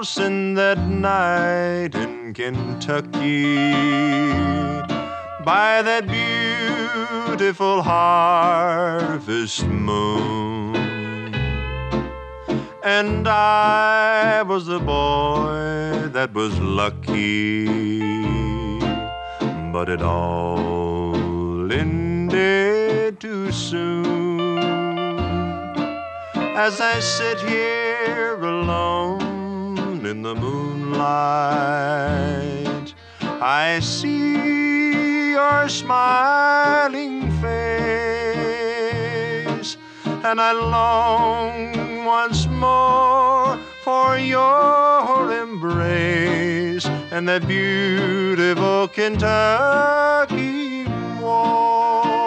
waltz in that night in Kentucky by that beautiful harvest moon. And I was the boy that was lucky, but it all ended too soon. As I sit here alone in the moonlight, I see your smiling face, and I long once more for your embrace and that beautiful Kentucky waltz.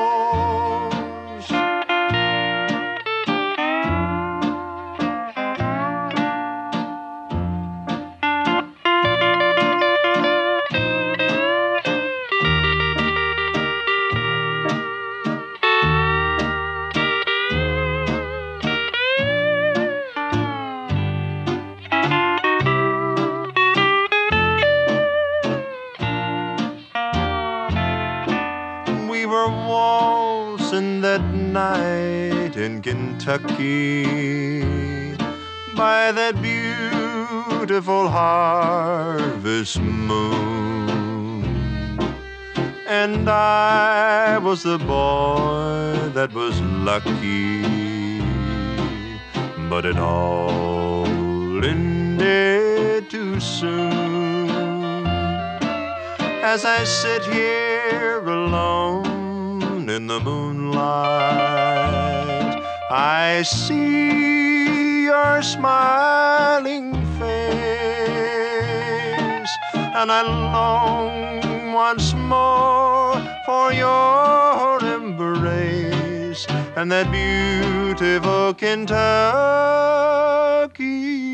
Waltzing that night in Kentucky by that beautiful harvest moon. And I was the boy that was lucky, but it all ended too soon. As I sit here alone in the moonlight, I see your smiling face, and I long once more for your embrace and that beautiful Kentucky